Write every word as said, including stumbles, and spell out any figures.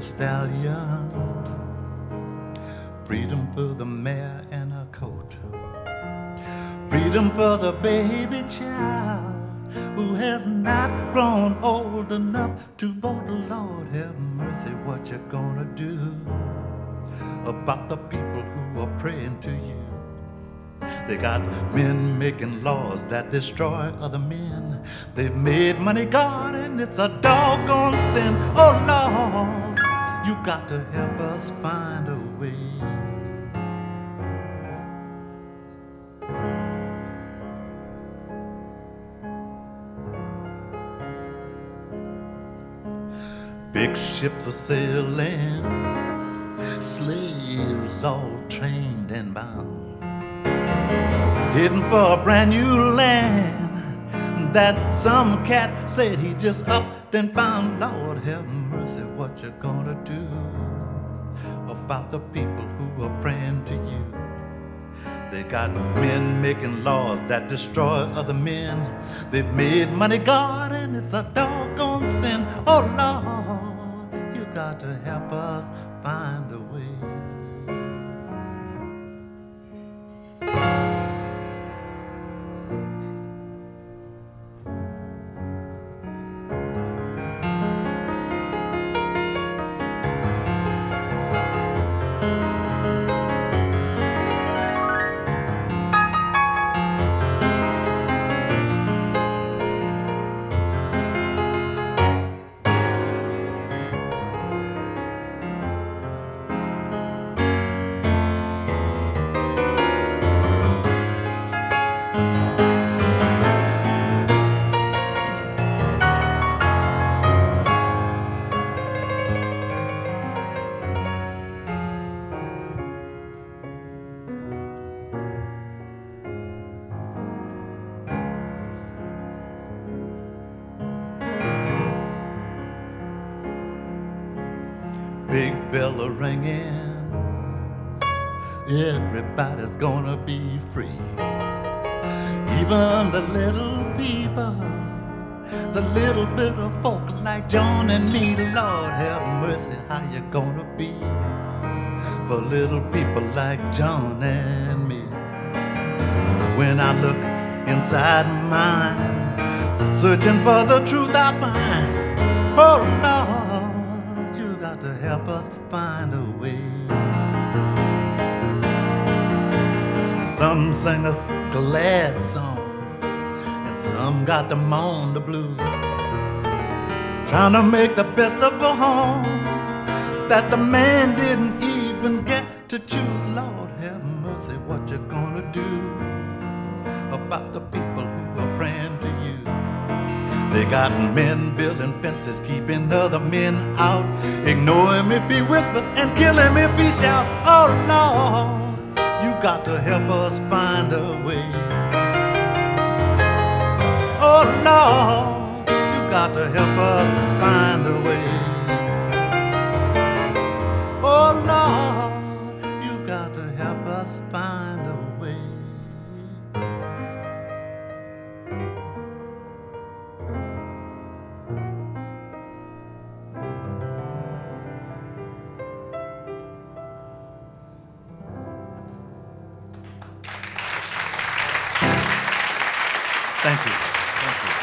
stallion, freedom for the mare and her coat, freedom for the baby child who has not grown old enough to vote. Lord have mercy, what you gonna do about the people who are praying to you? They got men making laws that destroy other men. They've made money God, and it's a doggone sin. Oh Lord, you got to help us find a way. Big ships are sailing, slaves all trained and bound, heading for a brand new land that some cat said he just upped and found. Lord have mercy, what you gonna do about the people who are praying to you? They got men making laws that destroy other men. They've made money God, and it's a doggone sin. Oh Lord, you got to help us find a way. Big bell a ringing, everybody's gonna be free. Even the little people, the little bit of folk like John and me. Lord have mercy, how you gonna be for little people like John and me? When I look inside mine, searching for the truth I find. Oh Lord, you got to help us find a way. Some sing a glad song, and some got to moan the blues, trying to make the best of a home that the man didn't even get to choose. Lord have mercy, what you gonna do about the people who are praying to you? They got men building fences, keeping other men out, ignore him if he whisper and kill him if he shout. Oh Lord, you got to help us find a way. Oh Lord, you got to help us find a way. Oh Lord, you got to help us find a way. Thank you. Thank you.